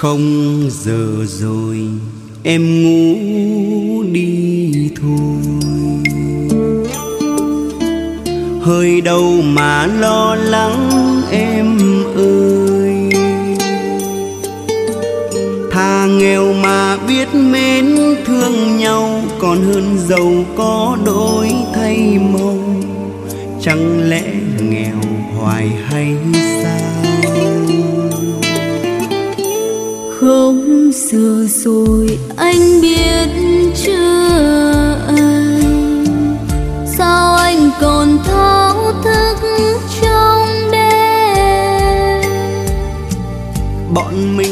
Không giờ rồi em ngủ đi thôi, hơi đâu mà lo lắng em ơi. Thà nghèo mà biết mến thương nhau, còn hơn giàu có đổi thay màu. Chẳng lẽ nghèo hoài hay sao? Không giờ rồi anh biết chưa anh, sao anh còn thao thức trong đêm. Bọn mình